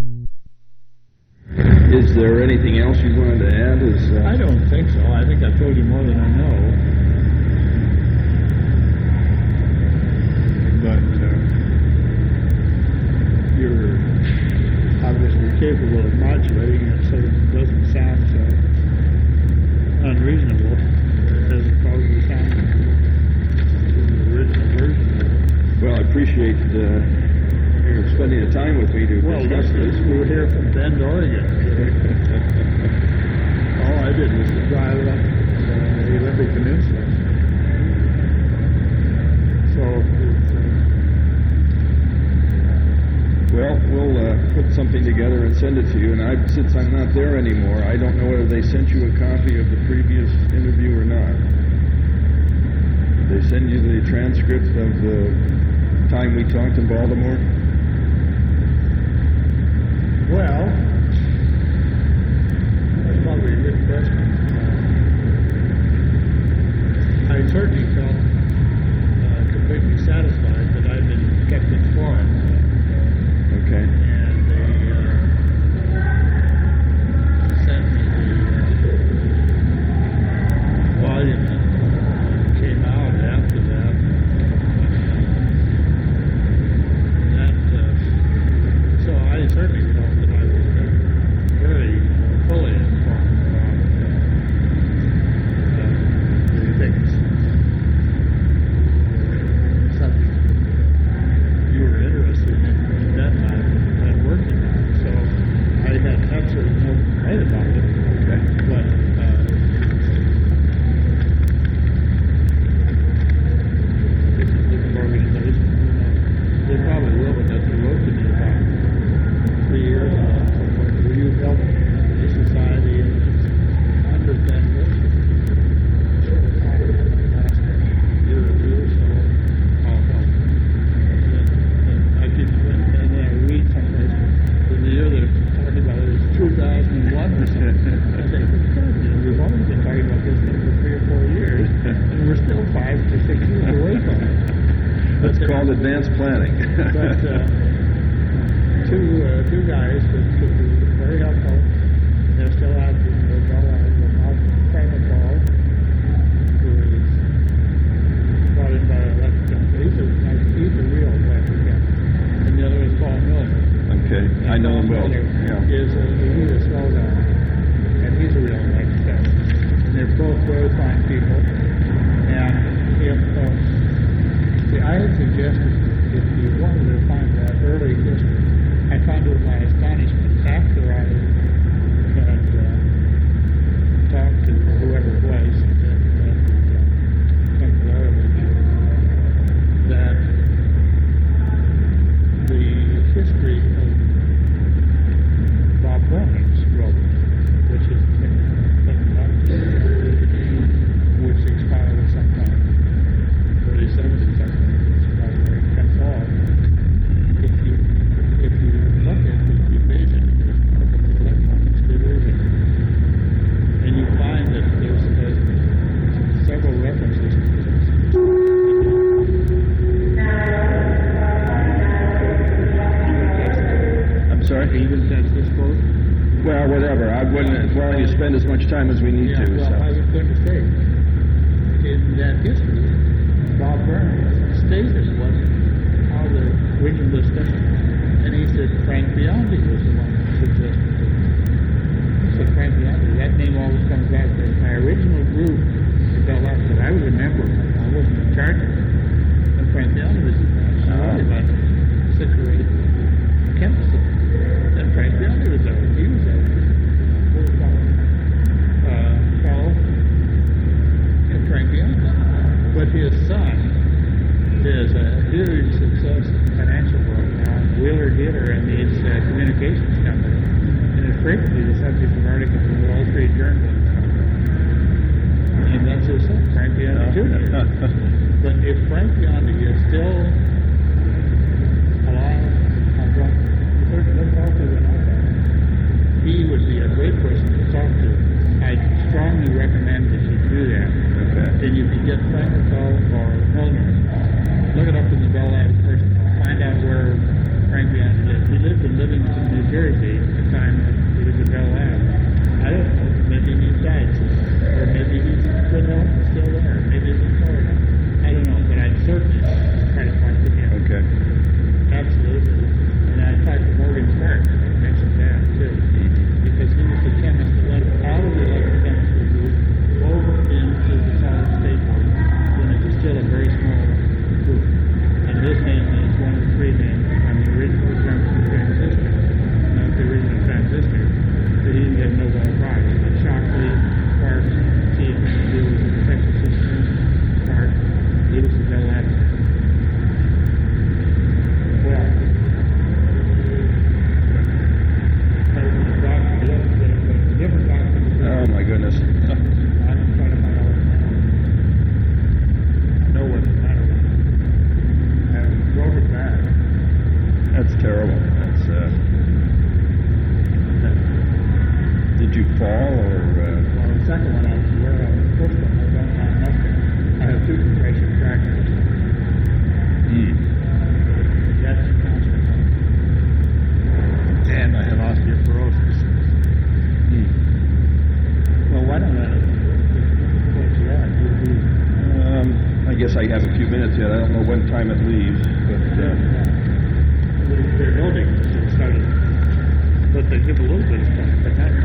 Is there anything else you wanted to add? I don't think so. I think I've told you more than I know. But you're obviously capable of modulating it so it doesn't sound so unreasonable as it probably sounded in the original version of it. Well, I appreciate you're spending the time with me to discuss this. We were here from Bend, Oregon. All I did was to drive up the Olympic Peninsula. So, well, we'll put something together and send it to you. And since I'm not there anymore, I don't know whether they sent you a copy of the previous interview or not. Did they send you the transcript of the time we talked in Baltimore? well, that's probably a good question. I certainly felt completely satisfied that I'd been kept informed. Okay. And they sent me the volume that came out after that. So I certainly felt that I was very fully informed about the things, subject you were interested in that time and working on. So I had absolutely no complaint about it. Okay. But different organizations, they probably will, because they wrote to me about 3 years ago. Will you help the society in its 100th anniversary? Last year or two, so I'll help. And I keep, and then I read someplace in the year they're talking about it is 2001 or something. I think, we've always been talking about this thing for 3 or 4 years, and we're still 5 to 6 years away from it. That's called advanced planning. But two guys that could be very helpful. They're still out in the Bell Island. Mark Frankenthal, who is brought in by an electric company. He's a real electric company. And the other is Paul Miller. Okay, I know him well. Miller Yeah. he's a slow guy, and he's a real electric company. And they're both very fine people. And if I had suggested if you wanted to find that early history, I found to my astonishment after I had talked to whoever it was that the history of Bob Burns wrote, which is which expired sometime early 70s, I think. It's about where it comes off. If you look at the division of the electronics division, and you find that there's several references to this. I'm sorry? Even that's this quote? Well, whatever. I wouldn't. Well, you spend as much time as we need to. Well, So. I was going to say, in that history, Bob Burns stated how the original discussion, and he said Frank Biondi was the one who suggested it. So Frank Biondi, that name always comes back. My original group, the Bell Labs, that I was a member of, I wasn't in charge of it. And Frank Biondi was in charge. So only about 6 or 8 chemists. And Frank Biondi was there. He was there. Fellow. And Frank Biondi. But his son is a huge success in the financial world now. Wheeler Dealer and his communications company. And it's frequently the subject of articles in the Wall Street Journal. And that's his son, Frank Biondi Jr. But if Frank Biondi is still alive, he would be a great person to talk to. I strongly recommend that you do that. Okay. Then you can get Frankenthal or Milner. Look it up in the Bell Labs person. Find out where Frank Biondi lived. He lived in Livingston, New Jersey at the time that he was at Bell Lab. I don't know, maybe he died somewhere, or maybe he's still there, maybe he's in Florida. I don't know, but I'd certainly try to talk to him. Okay. Absolutely. And I talked to Morgan Stark, I mentioned that too, because he was the chemist that led all of the electrochemistry group over into the solid state world when it was still a very small group. And his name is one of the three names on the original Johnson transistor, not the original transistor, that he didn't get Nobel Prize. But Shockley, Sparks, he was in the Texas Instruments, Sparks, he was the Bell Lab. Well, different doctors. Oh my goodness. I'm trying to find out what's wrong. I know what's the matter with him. And broke it back. That's terrible. Did you fall or? Well, the second one I was aware of. The first one I don't have nothing. I have two compression fractures. That's a constant one. And I have osteoporosis. Well, why don't I what's that? I guess I have a few minutes yet. I don't know when time it leaves, but They're building it started, but they give a little bit of time, but not